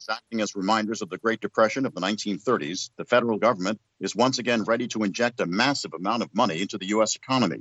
Acting as reminders of the Great Depression of the 1930s, the federal government is once again ready to inject a massive amount of money into the U.S. economy,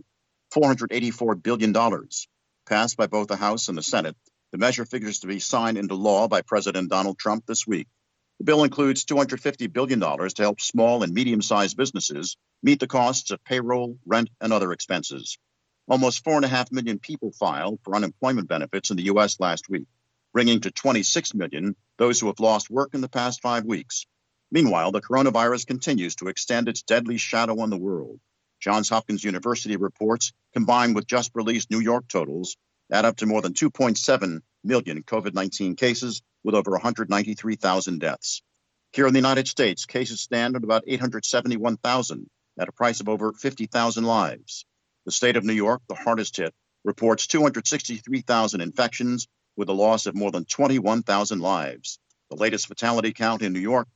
$484 billion. Passed by both the House and the Senate, the measure figures to be signed into law by President Donald Trump this week. The bill includes $250 billion to help small and medium-sized businesses meet the costs of payroll, rent, and other expenses. Almost 4.5 million people filed for unemployment benefits in the U.S. last week, bringing to 26 million those who have lost work in the past 5 weeks. Meanwhile, the coronavirus continues to extend its deadly shadow on the world. Johns Hopkins University reports, combined with just released New York totals, add up to more than 2.7 million COVID-19 cases with over 193,000 deaths. Here in the United States, cases stand at about 871,000 at a price of over 50,000 lives. The state of New York, the hardest hit, reports 263,000 infections with a loss of more than 21,000 lives. The latest fatality count in New York,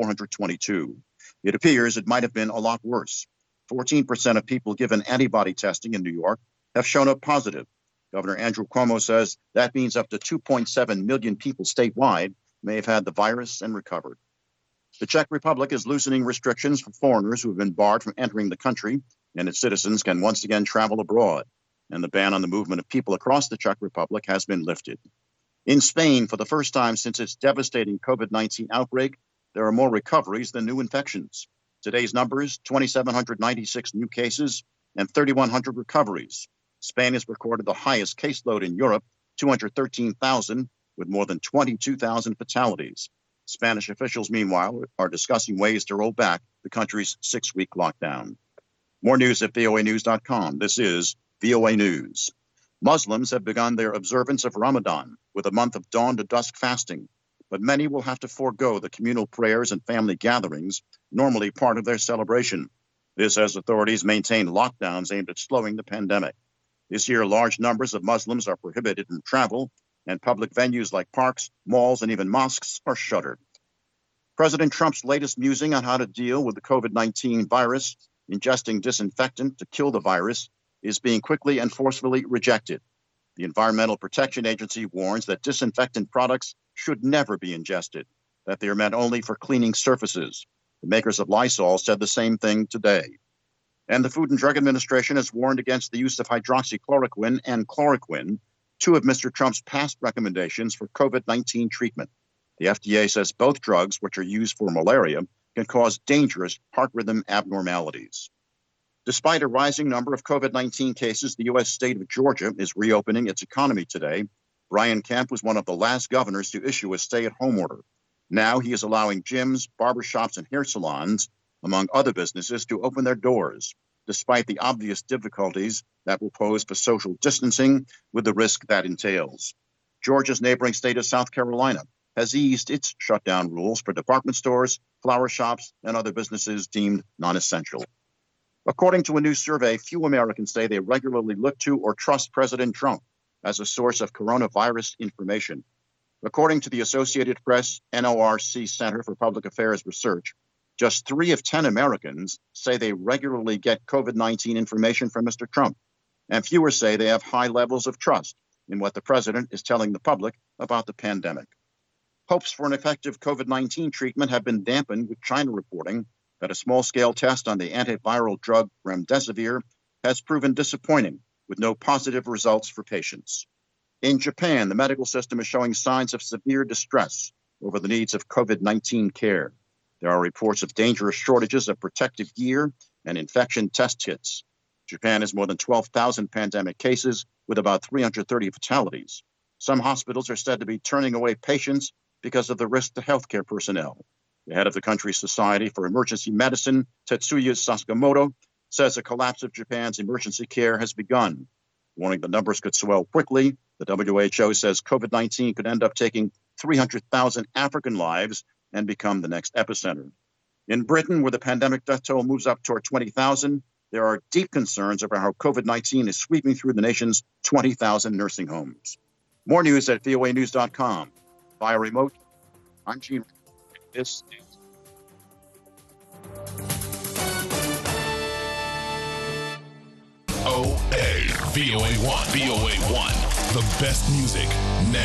422. It appears it might have been a lot worse. 14% of people given antibody testing in New York have shown up positive. Governor Andrew Cuomo says that means up to 2.7 million people statewide may have had the virus and recovered. The Czech Republic is loosening restrictions for foreigners who have been barred from entering the country, and its citizens can once again travel abroad. And the ban on the movement of people across the Czech Republic has been lifted. In Spain, for the first time since its devastating COVID-19 outbreak, there are more recoveries than new infections. Today's numbers, 2,796 new cases and 3,100 recoveries. Spain has recorded the highest caseload in Europe, 213,000, with more than 22,000 fatalities. Spanish officials, meanwhile, are discussing ways to roll back the country's 6-week lockdown. More news at voanews.com. This is VOA News. Muslims have begun their observance of Ramadan with a month of dawn to dusk fasting, but many will have to forego the communal prayers and family gatherings, normally part of their celebration. This as authorities maintain lockdowns aimed at slowing the pandemic. This year, large numbers of Muslims are prohibited from travel, and public venues like parks, malls, and even mosques are shuttered. President Trump's latest musing on how to deal with the COVID-19 virus, ingesting disinfectant to kill the virus, is being quickly and forcefully rejected. The Environmental Protection Agency warns that disinfectant products should never be ingested, that they are meant only for cleaning surfaces. The makers of Lysol said the same thing today. And the Food and Drug Administration has warned against the use of hydroxychloroquine and chloroquine, two of Mr. Trump's past recommendations for COVID-19 treatment. The FDA says both drugs, which are used for malaria, can cause dangerous heart rhythm abnormalities. Despite a rising number of COVID-19 cases, the U.S. state of Georgia is reopening its economy today. Brian Kemp was one of the last governors to issue a stay-at-home order. Now he is allowing gyms, barbershops, and hair salons, among other businesses, to open their doors, despite the obvious difficulties that will pose for social distancing with the risk that entails. Georgia's neighboring state of South Carolina has eased its shutdown rules for department stores, flower shops, and other businesses deemed non-essential. According to a new survey, few Americans say they regularly look to or trust President Trump as a source of coronavirus information. According to the Associated Press NORC Center for Public Affairs Research, just 3 of 10 Americans say they regularly get COVID-19 information from Mr. Trump, and fewer say they have high levels of trust in what the president is telling the public about the pandemic. Hopes for an effective COVID-19 treatment have been dampened with China reporting that a small-scale test on the antiviral drug remdesivir has proven disappointing, with no positive results for patients. In Japan, the medical system is showing signs of severe distress over the needs of COVID-19 care. There are reports of dangerous shortages of protective gear and infection test kits. Japan has more than 12,000 pandemic cases with about 330 fatalities. Some hospitals are said to be turning away patients because of the risk to healthcare personnel. The head of the country's Society for Emergency Medicine, Tetsuya Sakamoto, says a collapse of Japan's emergency care has begun. Warning the numbers could swell quickly, the WHO says COVID-19 could end up taking 300,000 African lives and become the next epicenter. In Britain, where the pandemic death toll moves up toward 20,000, there are deep concerns over how COVID-19 is sweeping through the nation's 20,000 nursing homes. More news at voanews.com. Via remote, I'm Gene. This is VOA1. VOA1. The best music now.